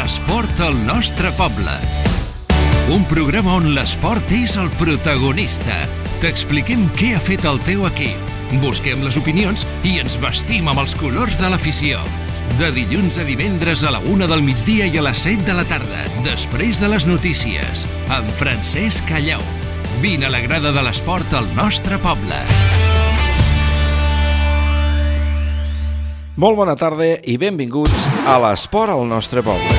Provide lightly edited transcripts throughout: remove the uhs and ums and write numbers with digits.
L'esport al nostre poble. Un programa on l'esport és el protagonista. T'expliquem què ha fet el teu equip. Busquem les opinions i ens vestim amb els colors de l'afició. De dilluns a divendres a la 1 del migdia i a les 7 de la tarda, després de les notícies, amb Francesc Callau. Vine a la grada de l'esport al nostre poble. Molt bona tarda i benvinguts a l'esport al nostre poble.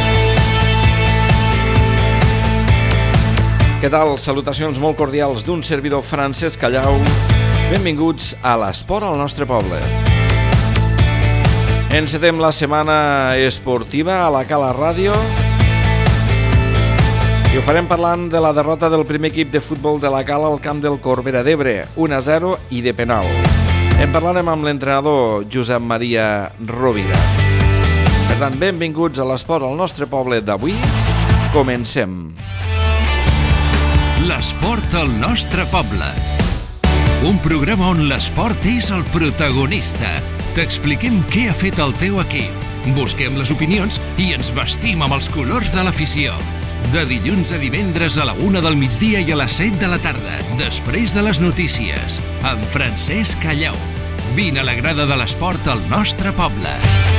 Què tal? Salutacions molt cordials d'un servidor Francesc Callau. Benvinguts a l'esport al nostre poble. Encetem la setmana esportiva a la Cala Ràdio i ho farem parlant de la derrota del primer equip de futbol de la Cala al camp del Corbera d'Ebre, 1-0 i de penal. En parlarem amb l'entrenador Josep Maria Rovira. Per tant, benvinguts a l'esport al nostre poble d'avui. Comencem. L'esport al nostre poble. Un programa on l'esport és el protagonista. T'expliquem què ha fet el teu equip. Busquem les opinions i ens vestim amb els colors de l'afició. De dilluns a divendres a la 1 del migdia i a les 7 de la tarda, després de les notícies, amb Francesc Callau. Vine a la grada de l'esport al nostre poble.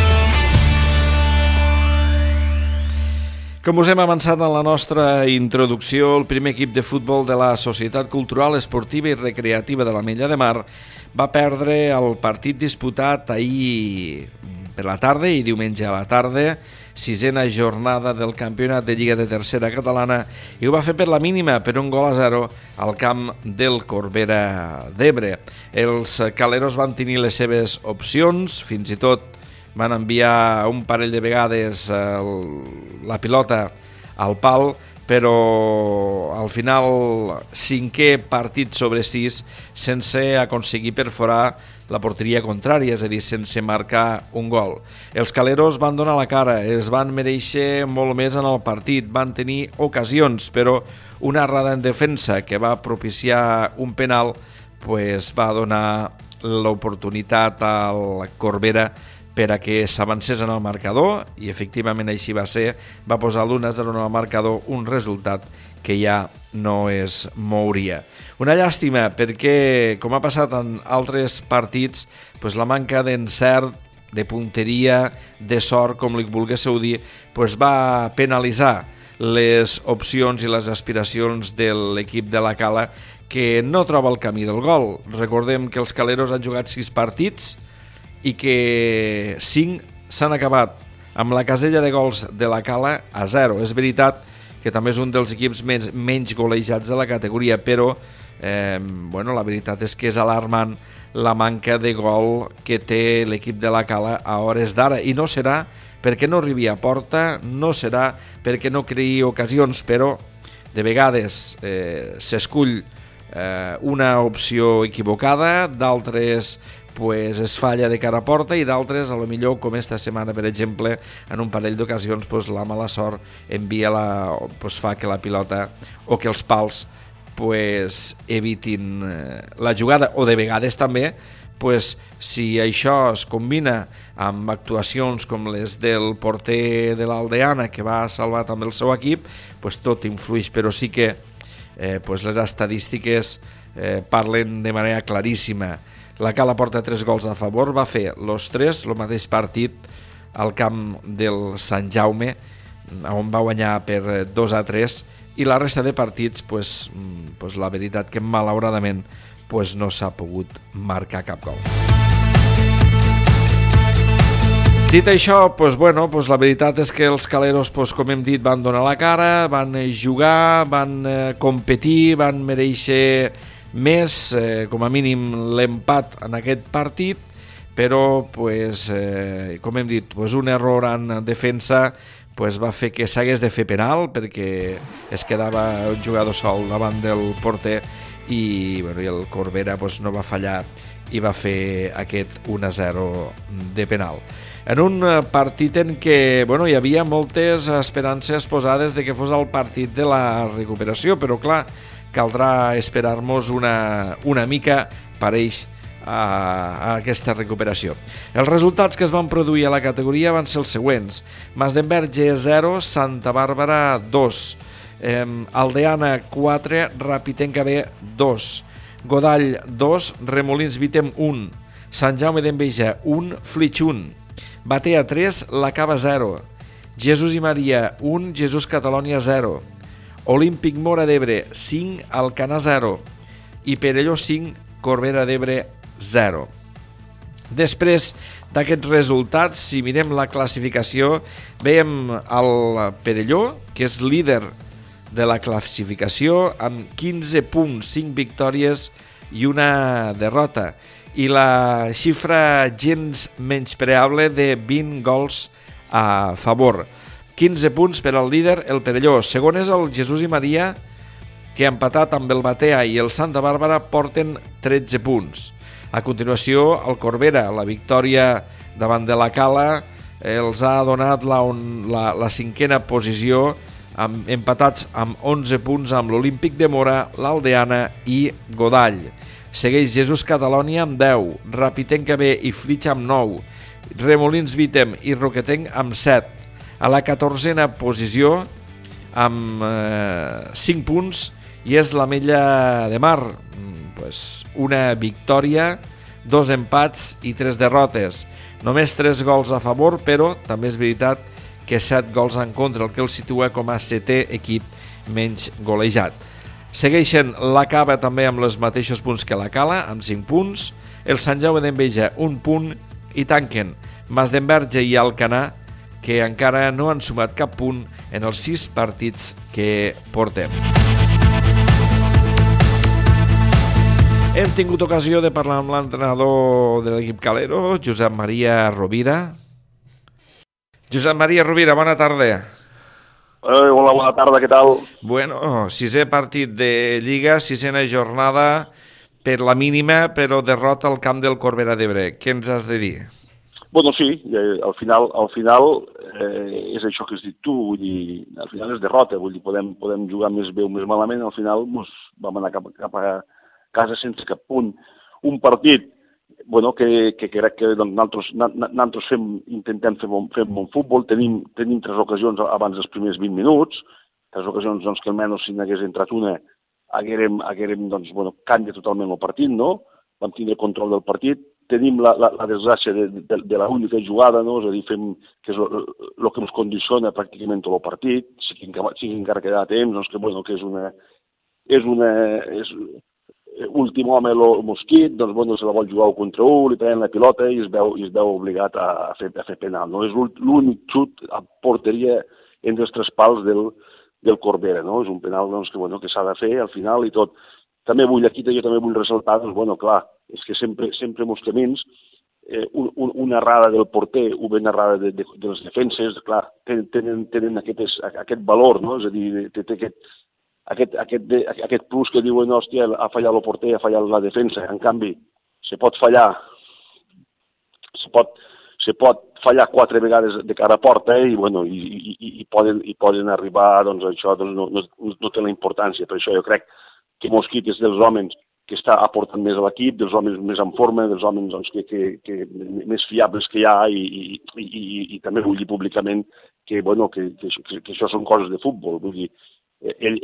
Com us hem avançat en la nostra introducció, el primer equip de futbol de la Societat Cultural, Esportiva i Recreativa de l'Ametlla de Mar va perdre el partit disputat ahir per la tarda i diumenge a la tarda, 6a jornada del campionat de Lliga de Tercera Catalana, i ho va fer per la mínima, per 1-0 al camp del Corbera d'Ebre. Els caleros van tenir les seves opcions, fins i tot van enviar un parell de vegades la pilota al pal, però al final 5è partit sobre 6 sense aconseguir perforar la porteria contrària, és a dir, sense marcar un gol. Els caleros van donar la cara, es van mereixer molt més en el partit, van tenir ocasions, però una errada en defensa que va propiciar un penal va donar l'oportunitat al Corbera per a que s'avancés en el marcador, i efectivament així va ser. Va posar l'1-0 en el marcador, un resultat que ja no es mouria. Una llàstima perquè, com ha passat en altres partits, la manca d'encert, de punteria, de sort, com li volguésseu dir, va penalitzar les opcions i les aspiracions de l'equip de la Cala, que no troba el camí del gol. Recordem que els caleros han jugat 6 partits i que 5 s'han acabat amb la casella de gols de la Cala a 0. És veritat que també és un dels equips menys golejats de la categoria, però la veritat és que és alarmant la manca de gol que té l'equip de la Cala a hores d'ara, i no serà perquè no arribi a porta, no serà perquè no creï ocasions, però de vegades s'escull una opció equivocada, d'altres es falla de cara a porta, i d'altres, a lo millor, com esta setmana, per exemple, en un parell d'ocasions, la mala sort fa que la pilota o que els pals evitin la jugada, o de vegades també, si això es combina amb actuacions com les del porter de l'Aldeana, que va salvar també el seu equip, tot influeix, però sí que les estadístiques parlen de manera claríssima. La Cala porta 3 gols a favor, va fer els 3, el mateix partit al camp del Sant Jaume, on va guanyar per 2-3, i la resta de partits, la veritat que malauradament no s'ha pogut marcar cap gol. Dit això, la veritat és que els caleros, com hem dit, van donar la cara, van jugar, van competir, van mereixer més, com a mínim, l'empat en aquest partit, però, com hem dit, un error en defensa va fer que s'hagués de fer penal, perquè es quedava un jugador sol davant del porter, i el Corbera no va fallar i va fer aquest 1-0 de penal. En un partit en què hi havia moltes esperances posades de que fos el partit de la recuperació, però clar, caldrà esperar-nos una mica. Pareix a aquesta recuperació. Els resultats que es van produir a la categoria van ser els següents: Masdenverge 0, Santa Bàrbara 2, Aldeana 4, Rapitenca B 2, Godall 2, Remolins Vitem 1, Sant Jaume d'Enveja 1, Flix 1, Batea 3, La Cava 0, Jesús i Maria 1, Jesús Catalònia 0, Olímpic Móra d'Ebre 5, Alcanar 0 i Perelló 5, Corbera d'Ebre 0. Després d'aquests resultats, si mirem la classificació, veiem el Perelló, que és líder de la classificació, amb 15 punts, 5 victòries i una derrota, i la xifra gens menyspreable de 20 gols a favor. 15 punts per al líder, el Perelló. Segon és el Jesús i Maria, que ha empatat amb el Batea i el Santa Bàrbara, porten 13 punts. A continuació, el Corbera, la victòria davant de la Cala, els ha donat la cinquena posició, empatats amb 11 punts amb l'Olímpic de Mora, l'Aldeana i Godall. Segueix Jesús Catalònia amb 10, Rapitenca B i Flix amb 9, Remolins Vitem i Roquetenc amb 7. A la 14a posició, amb 5 punts, i és l'Ametlla de Mar. Una victòria, 2 empats i 3 derrotes. Només 3 gols a favor, però també és veritat que 7 gols en contra, el que el situa com a 7è equip menys golejat. Segueixen la Cava també amb els mateixos punts que la Cala, amb 5 punts, el Sant Jaume d'Enveja 1 punt, i tanquen Masdenverge i Alcanar, que encara no han sumat cap punt en els 6 partits que portem. Hem tingut ocasió de parlar amb l'entrenador de l'equip calero, Josep Maria Rovira. Josep Maria Rovira, bona tarda. Hola, bona tarda, què tal? Bueno, 6è partit de Lliga, 6a jornada, per la mínima, però derrota al camp del Corbera d'Ebre. Què ens has de dir? Bueno, sí, al final és això que has dit tu, vull dir, al final és derrota, vull dir, podem jugar més bé o més malament, al final vam anar cap a casa sense cap punt. Un partit, bueno, que crec que nosaltres intentem fer bon futbol, tenim 3 ocasions abans dels primers 20 minuts, 3 ocasions que almenys si n'hagués entrat una haguérem canviat totalment el partit, no? Vam tindre control del partit, tenim la desgràcia de l'única jugada, no? És a dir, que és el que ens condiciona pràcticament tot el partit, sigui encara queda temps, que és últim home el Mosquit, se la vol jugar un contra un, li prenen la pilota i es veu obligat a fer penal. No? És l'únic xut a porteria entre els 3 pals del Corbera. No? És un penal que s'ha de fer al final i tot. També jo també vull ressaltar, clar, és que sempre en els camins una errada del porter o ben errada de les defenses, clar, tenen aquest valor, no? És a dir, té aquest plus que diuen, hòstia, ha fallat el porter, ha fallat la defensa. En canvi, se pot fallar 4 vegades de cara a porta i poden arribar, això no té la importància. Per això jo crec que Mosquit és dels homes que està aportant més a l'equip, dels homes més en forma, dels homes més fiables que hi ha i també vull dir públicament que això són coses de futbol. Vull dir, ell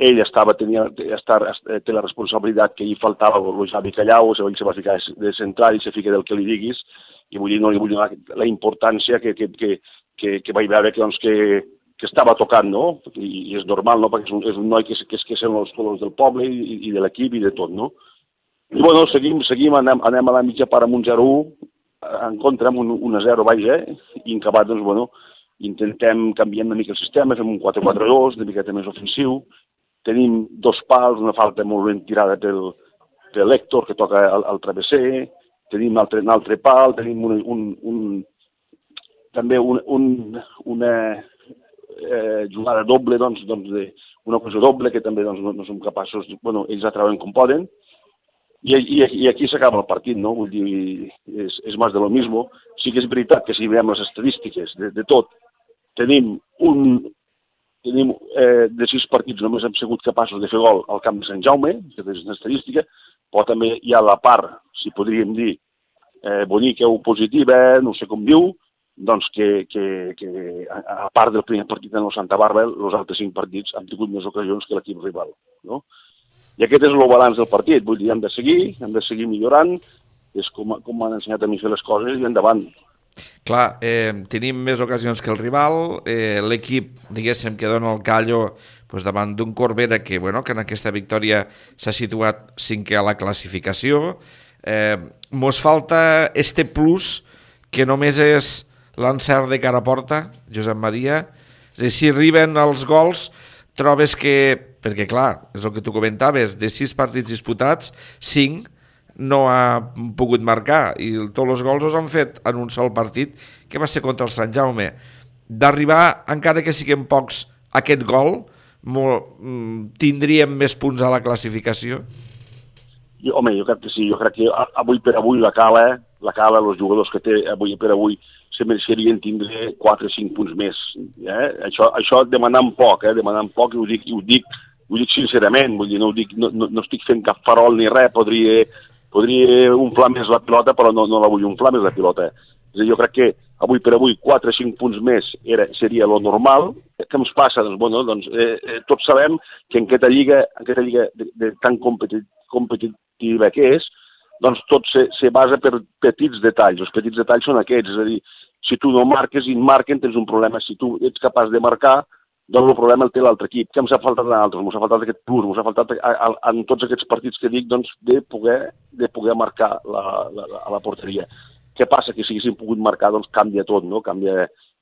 té la responsabilitat que hi faltava el Javi Callau, ell se va ficar de central i se fica del que li diguis, i vull dir, no li vull donar la importància que vaig veure que estava tocant, no? I és normal, no? Perquè és un noi que són els colors del poble i de l'equip i de tot, no? I bueno, seguim, anem a la mitja part amb un 0-1, en contra amb un 1-0, vaja, i en acabat, intentem canviar una mica el sistema, fem un 4-4-2, una miqueta més ofensiu, tenim 2 pals, una falta molt ben tirada per l'Héctor, que toca al travesser, tenim un altre pal, tenim també una jugada doble, una cosa doble, que també no som capaços, ells la treuen com poden, i aquí s'acaba el partit, no? Vull dir, és més de lo mismo. Sí que és veritat que si veiem les estadístiques de tot, tenim de 6 partits només hem sigut capaços de fer gol al camp de Sant Jaume, que és una estadística, però també hi ha la part, si podríem dir, bonica o positiva, no sé com diu, doncs que a part del primer partit en el Santa Bàrbara, els altres 5 partits han tingut més ocasions que l'equip rival, no? I aquest és el balanç del partit, vull dir, hem de seguir millorant, és com m'han ensenyat a mi fer les coses i endavant. Clar, tenim més ocasions que el rival, l'equip, diguéssim, que dona el callo davant d'un Corbera que en aquesta victòria s'ha situat 5è a la classificació. Mos falta este plus que només és l'encert de cara a porta, Josep Maria. És a dir, si arriben els gols, trobes que, perquè clar, és el que tu comentaves, de 6 partits disputats, 5 no ha pogut marcar i tots els gols els han fet en un sol partit, que va ser contra el Sant Jaume. D'arribar, encara que siguin pocs, aquest gol, tindríem més punts a la classificació? Jo crec que sí, jo crec que avui per avui la Cala, els jugadors que té avui per avui, se mereixerien tindre 4 o 5 punts més. Això demanant poc, i ho dic sincerament, vull dir, no estic fent cap farol ni res, podria inflar més la pilota, però no la vull inflar més la pilota. És a dir, jo crec que avui per avui 4 o 5 punts més seria lo normal. Què ens passa? Tots sabem que en aquesta lliga tan competitiva que és, doncs tot se basa per petits detalls. Els petits detalls són aquests, és a dir, si tu no marques i marquen, tens un problema. Si tu ets capaç de marcar, doncs el problema el té l'altre equip. Què ens ha faltat a nosaltres? Ens ha faltat aquest plus, ens ha faltat en tots aquests partits que dic, doncs, de poder marcar a la porteria. Què passa? Que si haguéssim pogut marcar, doncs canvia tot, no? Canvia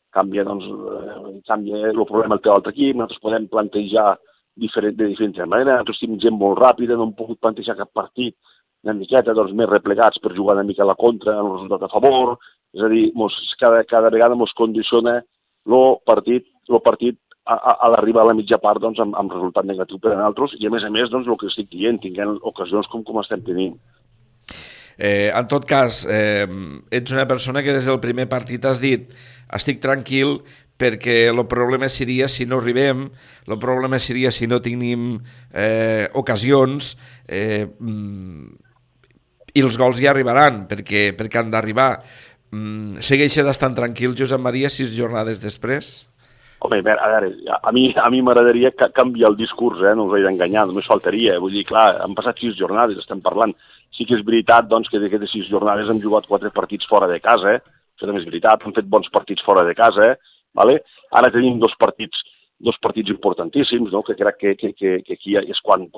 el problema el té l'altre equip, nosaltres podem plantejar de diferents maneres, nosaltres tenim gent molt ràpida, no hem pogut plantejar cap partit una miqueta més replegats per jugar una mica a la contra, en el resultat a favor, és a dir, cada vegada ens condiciona el partit a l'arribar a la mitja part amb resultat negatiu per a nosaltres i a més, el que estic dient, tinguem ocasions com estem tenint. En tot cas, ets una persona que des del primer partit has dit estic tranquil perquè el problema seria si no arribem, el problema seria si no tenim ocasions i els gols ja arribaran perquè han d'arribar. Segueixes estant tranquil, Josep Maria, 6 jornades després? Home, a veure, a mi m'agradaria canviar el discurs, no us he d'enganyar, només faltaria. Vull dir, clar, han passat 6 jornades, estem parlant. Sí que és veritat que d'aquestes 6 jornades hem jugat 4 partits fora de casa, això també és veritat, hem fet bons partits fora de casa, vale? Ara tenim dos partits importantíssims, no? Que crec que aquí és quan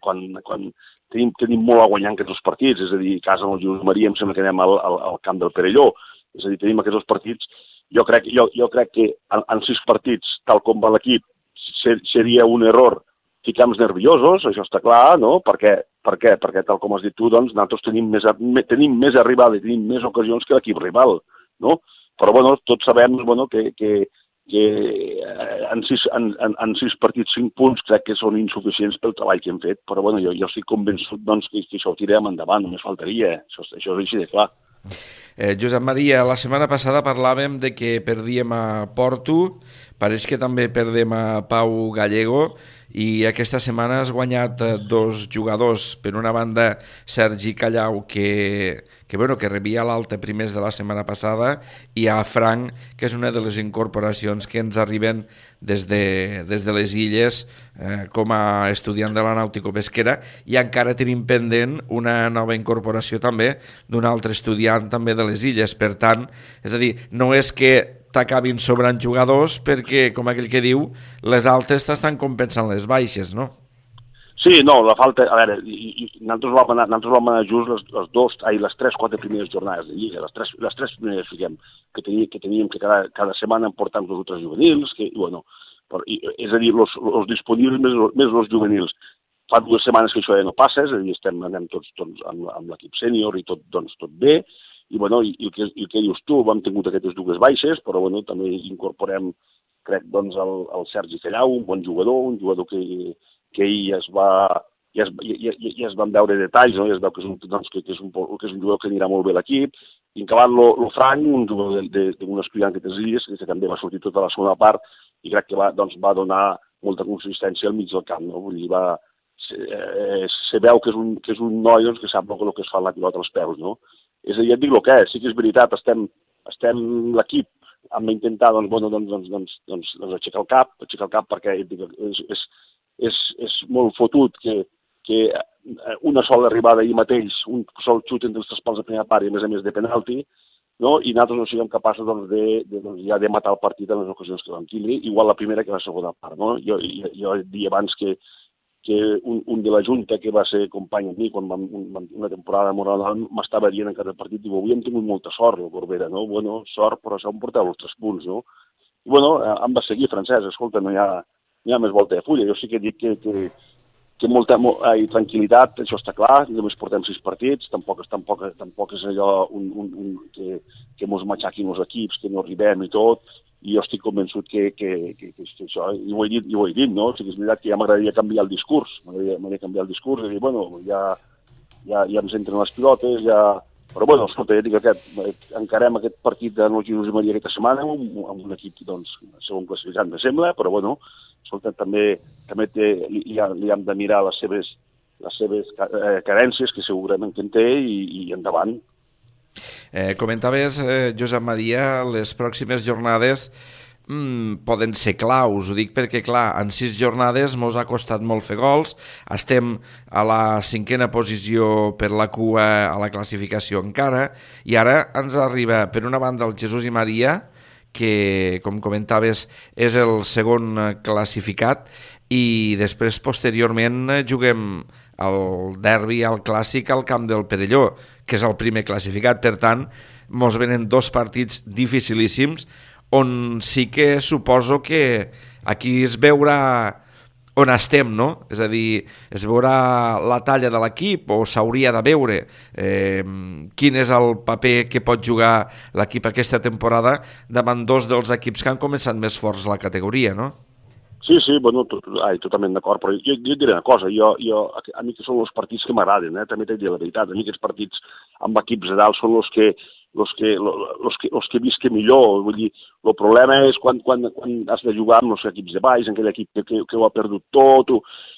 tenim molt a guanyar en aquests dos partits, és a dir, a casa amb el Josep Maria em sembla que anem al camp del Perelló, és a dir, tenim aquests dos partits. Jo crec que en 6 partits, tal com va l'equip, seria un error ficar-nos nerviosos, això està clar, no? Per què? Perquè, tal com has dit tu, doncs, nosaltres tenim més arribada i tenim més ocasions que l'equip rival, no? Però, bueno, tots sabem, que en 6 partits 5 punts crec que són insuficients pel treball que hem fet, però, bueno, jo estic convençut, doncs, que això ho tirem endavant, només faltaria, això és així de clar. Josep Maria, la setmana passada parlàvem de que perdíem a Porto, pareix que també perdem a Pau Gallego i aquesta setmana has guanyat 2 jugadors. Per una banda, Sergi Callau, que rebia l'alta primers de la setmana passada, i a Frank, que és una de les incorporacions que ens arriben des de les Illes com a estudiant de la Nàutico-Pesquera, i encara tenim pendent una nova incorporació també d'un altre estudiant també de les Illes. Per tant, és a dir, no és que t'acabin sobrant jugadors perquè, com aquell que diu, les altes t'estan compensant les baixes, no? Sí, no, la falta... A veure, nosaltres vam anar just les 3-4 primeres jornades de Lliga, les tres primeres, fiquem, que teníem que cada setmana portar 2 o 3 juvenils, és a dir, els disponibles més els juvenils. Fa 2 setmanes que això ja no passa, és a dir, anem tots amb l'equip sènior i tot bé, i el que dius tu, hem tingut aquestes 2 baixes, però també incorporem, crec, el Sergi Callau, un bon jugador, un jugador que ahir ja es van veure detalls, no? Ja es veu que és un jugador que anirà molt bé a l'equip, i en acabat el Frank, un jugador d'un estudiant que té Illes, que també va sortir tota la segona part, i crec que va donar molta consistència al mig del camp, no? Vull dir, se veu que és un noi que sap el que es fa la pilota als peus, no? És a dir, et dic el que és, sí que és veritat, estem l'equip, hem d'intentar, aixecar el cap perquè és molt fotut que una sola arribada ahir mateix, un sol xut entre els tres pals de primera part i a més de penalti, no? I nosaltres no siguem capaços de matar el partit en les ocasions que vam tindre, igual la primera que la segona part. No? Jo dia abans que un de la Junta, que va ser company amb mi quan vam una temporada moral, m'estava dient en cada partit, diu, avui hem tingut molta sort, el Corbera, no? Bueno, sort, però això em portava els 3 punts, no? I bueno, em va seguir, Francesc, escolta, no hi ha més volta de fulla. Jo sí que dic que molta tranquil·litat, això està clar, només portem 6 partits, tampoc és allò que mos matxaquin els equips, que no arribem i tot, i jo estic convençut que això, i ho he dit, no? O sigui, és veritat que ja m'agradaria canviar el discurs, m'agradaria canviar el discurs, i dir, bueno, ja ens entren les pilotes, però bueno, escolta, ja dic encarem aquest partit de nou Jesús i Maria aquesta setmana amb un equip, doncs, segon classificat, me sembla, però bueno, escolta, també li hem de mirar les seves carències, que segurament que en té, i endavant. Comentaves, Josep Maria, les pròximes jornades poden ser claus, ho dic perquè clar, en 6 jornades mos ha costat molt fer gols, estem a la 5a posició per la cua a la classificació encara, i ara ens arriba per una banda el Jesús i Maria, que com comentaves és el segon classificat, i després posteriorment juguem el derbi, el clàssic al camp del Perelló, que és el primer classificat. Per tant, mos venen 2 partits dificilíssims on sí que suposo que aquí es veurà on estem, no? És a dir, es veurà la talla de l'equip o s'hauria de veure quin és el paper que pot jugar l'equip aquesta temporada davant 2 dels equips que han començat més forts la categoria, no? Sí, bueno, totalment d'acord, però jo et diré una cosa, a mi que són els partits que m'agraden, també t'he de dir la veritat, a mi aquests partits amb equips de dalt són els que visc millor, vull dir, el problema és quan has de jugar amb els equips de baix, en aquell equip que ho ha perdut tot,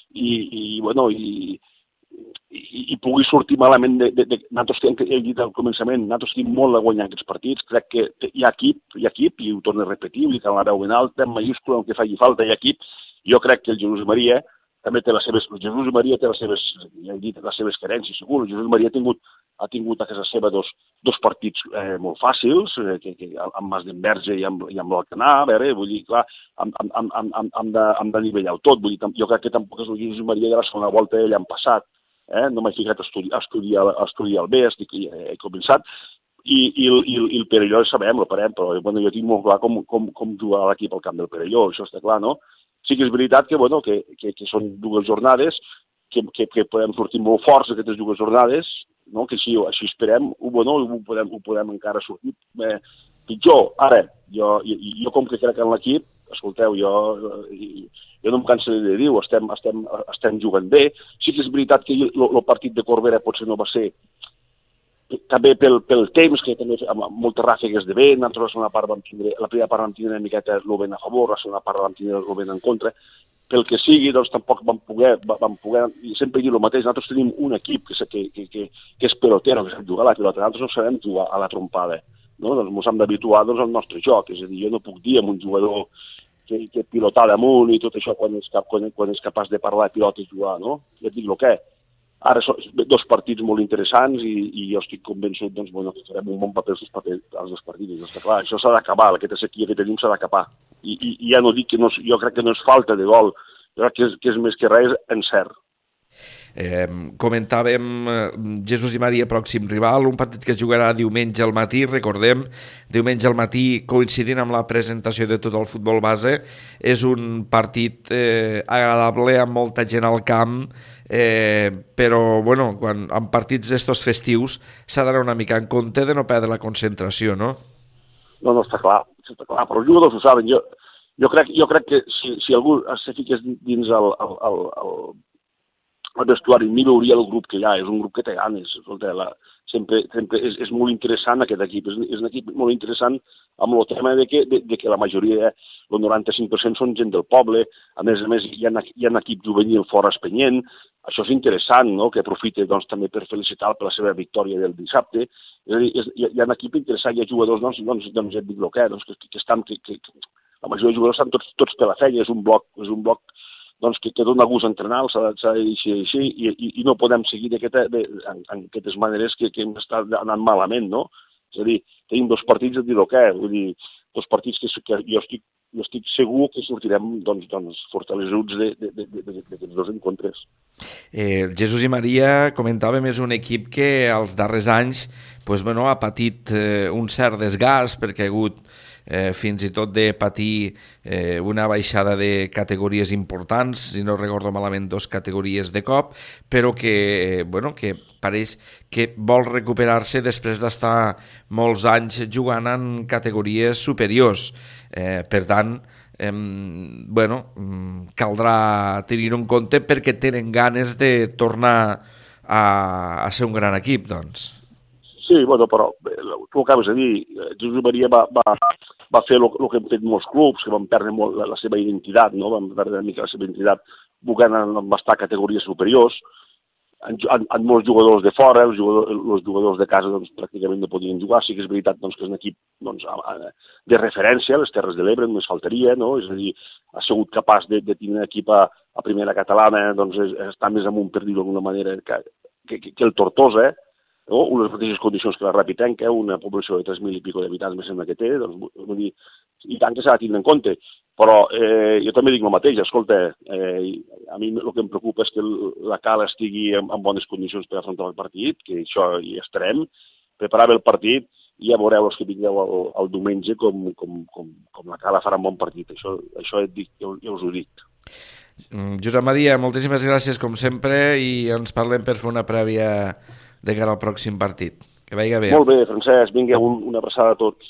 i pugui sortir malament nosaltres he dit al començament, nosaltres tenim molt a guanyar aquests partits, crec que hi ha equip, i ho torno a repetir, vull dir que en la veu ben alta, en majúscula, el que faci falta, hi ha equip. Jo crec que el Jesús Maria també té les seves carències, segur. El Jesús Maria ha tingut a casa seva dos partits molt fàcils, amb Mas d'Enverge i amb l'Alcanar, a veure, vull dir, clar, hem de nivellar-ho tot, vull dir, jo crec que tampoc és el Jesús Maria de la segona volta de l'any passat, no m'he ficat a estudiar el B, he començat, i el Perelló sabem, lo parem, però bueno, jo tinc molt clar com jugar l'equip al camp del Perelló, això està clar, no? Sí que és veritat que són 2 jornades, que podem sortir molt forts aquestes 2 jornades, no? Que així esperem, ho podem encara sortir pitjor. Ara, jo com que crec en l'equip, escolteu, jo no em cansaré de dir-ho, estem jugant bé. Sí que és veritat que el partit de Corbera potser no va ser, també pel temps, que també amb moltes ràfegues de vent, nosaltres la primera part vam tindre una miqueta el vent a favor, la segona part vam tindre el vent en contra, pel que sigui, doncs tampoc vam poder, i sempre dic el mateix, nosaltres tenim un equip que és pelotero, que sap jugar a la pilota, nosaltres no sabem jugar a la trompada, no? Doncs ens hem d'habituar al nostre joc, és a dir, jo no puc dir amb un jugador que pilotar damunt i tot això quan és capaç de parlar de pilota i jugar, no? Ja et dic el que. Ara són 2 partits molt interessants i jo estic convençut que farem un bon paper als 2 partits. Està clar, això s'ha d'acabar, aquesta sequia que tenim s'ha d'acabar. I ja no dic que jo crec que no és falta de gol, jo crec que és més que res encert. Comentàvem Jesús i Maria, pròxim rival, un partit que es jugarà diumenge al matí, recordem, diumenge al matí coincidint amb la presentació de tot el futbol base. És un partit agradable, amb molta gent al camp, però bueno, en partits d'estos festius s'ha d'anar una mica en compte de no perdre la concentració, no? No, està clar, però els jugadors ho saben. Jo crec que si algú se fiqués dins el vestuari, ni veuria el grup que hi ha, és un grup que té ganes, sempre és molt interessant aquest equip. És un equip molt interessant amb el tema de que la majoria, el 95% són gent del poble, a més, hi ha equip juvenil fora espenyent. Això és interessant, no?, que aprofite doncs, també per felicitar per la seva victòria del dissabte. És a dir, hi ha un equip interessant, hi ha jugadors, doncs ja et dic el que, doncs, que estan, que la majoria de jugadors estan tots per la feina, és un bloc doncs, que dona gust entrenar, s'ha de dir així, i no podem seguir en aquestes maneres que hem estat anant malament, no? És a dir, tenim 2 partits a dir el què, vull dir, 2 partits que jo estic segur que sortirem doncs fortalesuts d'aquests 2 encontres. Jesús i Maria, comentàvem, és un equip que als darrers anys ha patit un cert desgast perquè ha hagut fins i tot de patir una baixada de categories importants, si no recordo malament 2 categories de cop, però que pareix que vol recuperar-se després d'estar molts anys jugant en categories superiors. Per tant, caldrà tenir-ho en compte perquè tenen ganes de tornar a ser un gran equip, doncs. Sí, però tu acabes de dir, Jesús Maria va fer el que hem fet molts clubs, que van perdre molt la seva identitat, no? Van perdre una mica la seva identitat jugant en bastant categories superiors. Han molts jugadors de fora, els jugadors de casa doncs, pràcticament no podien jugar. Sí que és veritat doncs, que és un equip doncs, de referència a les Terres de l'Ebre, només faltaria, no? És a dir, ha sigut capaç de tenir un equip a primera catalana, doncs està més amunt, per dir-ho d'alguna manera, que el Tortosa, no? Unes mateixes condicions que la Rapitenca, una població de 3.000 i pico d'habitants més sembla que té, doncs, vull dir, i tant que s'ha de tenir en compte. Però jo també dic el mateix, escolta, a mi el que em preocupa és que la Cala estigui en bones condicions per afrontar el partit, que això hi estarem, preparar bé el partit i ja veureu els que vingueu el diumenge com la Cala farà un bon partit. Això ja us ho dic. Josep Maria, moltíssimes gràcies com sempre i ens parlem per fer una prèvia de cara al pròxim partit. Que vagi bé. Molt bé, Francesc, vinga, una abraçada a tots.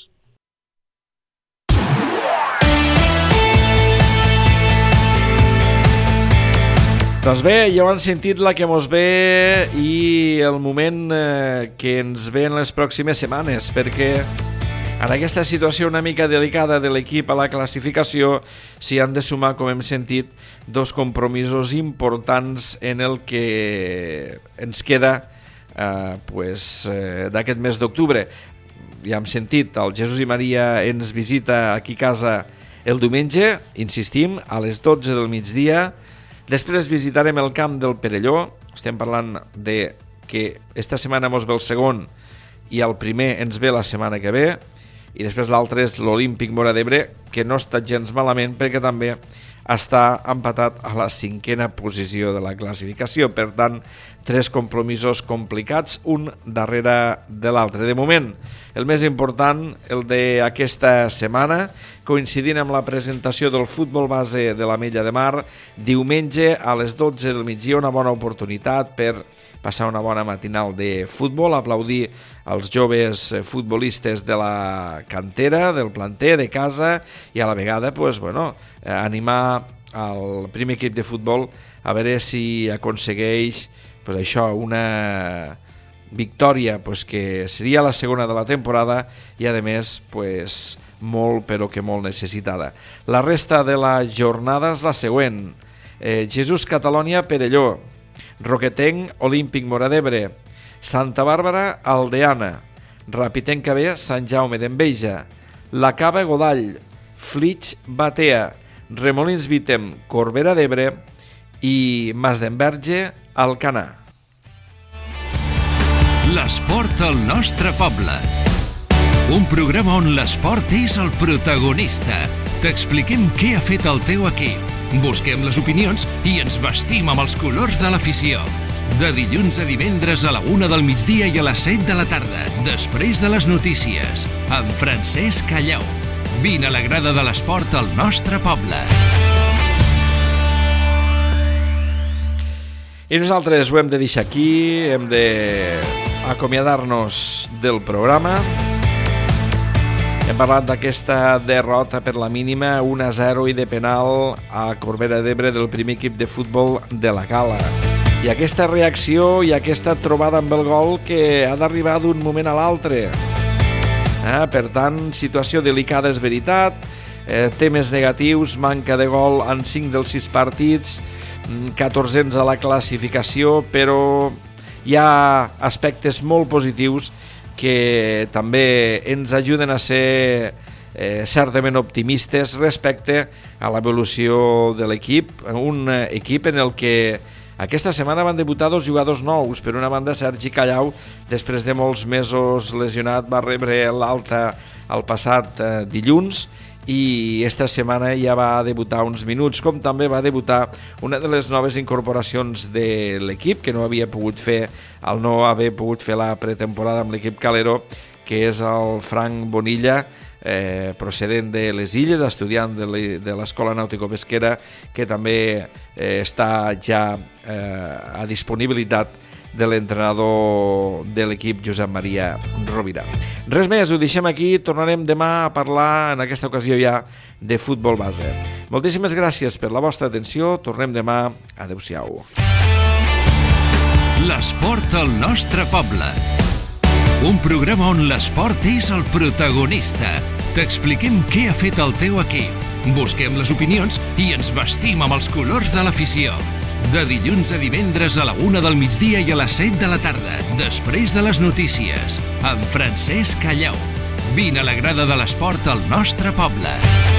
Doncs bé, ja ho han sentit la que mos ve i el moment que ens ve en les pròximes setmanes, perquè en aquesta situació una mica delicada de l'equip a la classificació s'hi han de sumar, com hem sentit, 2 compromisos importants en el que ens queda d'aquest mes d'octubre. Ja hem sentit, el Jesús i Maria ens visita aquí a casa el diumenge, insistim, a les 12 del migdia. Després visitarem el camp del Perelló. Estem parlant de que esta setmana mos ve el segon i el primer ens ve la setmana que ve, i després l'altre és l'Olímpic Móra d'Ebre, que no està gens malament perquè també està empatat a la 5a posició de la classificació. Per tant, 3 compromisos complicats, un darrere de l'altre. De moment, el més important, el d'aquesta setmana, coincidint amb la presentació del futbol base de l'Ametlla de Mar, diumenge a les 12 del migdia, una bona oportunitat per passar una bona matinal de futbol, aplaudir els joves futbolistes de la cantera, del planter, de casa, i a la vegada animar el primer equip de futbol a veure si aconsegueix una victòria que seria la segona de la temporada i a més molt però que molt necessitada. La resta de la jornada és la següent: Jesús Catalònia Perelló, Roquetenc Olímpic Móra d'Ebre, Santa Bàrbara Aldeana, Rapitenca B Sant Jaume d'Enveja, La Cava Godall, Flix Batea, Remolins Vítem Corbera d'Ebre i Masdenverge Alcanar. L'esport al nostre poble. Un programa on l'esport és el protagonista. T'expliquem què ha fet el teu equip. Busquem les opinions i ens vestim amb els colors de l'afició. De dilluns a divendres a la 1 del migdia i a les 7 de la tarda, després de les notícies, amb Francesc Callau. Vine a la grada de l'esport al nostre poble. I nosaltres ho hem de deixar aquí, hem d'acomiadar-nos del programa. Hem parlat d'aquesta derrota per la mínima 1-0 i de penal a Corbera d'Ebre del primer equip de futbol de la Cala. i aquesta reacció i aquesta trobada amb el gol que ha d'arribar d'un moment a l'altre. Per tant, situació delicada és veritat, temes negatius, manca de gol en 5 dels 6 partits, 14ens a la classificació, però hi ha aspectes molt positius que també ens ajuden a ser certament optimistes respecte a l'evolució de l'equip, un equip en el que aquesta setmana van debutar 2 jugadors nous. Per una banda, Sergi Callau, després de molts mesos lesionat, va rebre l'alta el passat dilluns i esta setmana ja va debutar uns minuts, com també va debutar una de les noves incorporacions de l'equip, que no havia pogut fer, al no haver pogut fer la pretemporada amb l'equip Calero, que és el Frank Bonilla, procedent de les Illes, estudiant de l'Escola Nàutico-Pesquera, que també està ja a disponibilitat de l'entrenador de l'equip, Josep Maria Rovira. Res més, ho deixem aquí, tornarem demà a parlar, en aquesta ocasió ja, de futbol base. Moltíssimes gràcies per la vostra atenció, tornem demà, adeu-siau. L'esport al nostre poble. Un programa on l'esport és el protagonista. T'expliquem què ha fet el teu equip. Busquem les opinions i ens vestim amb els colors de l'afició. De dilluns a divendres a la 1 del migdia i a les 7 de la tarda, després de les notícies, amb Francesc Callau. Vine a la grada de l'esport al nostre poble.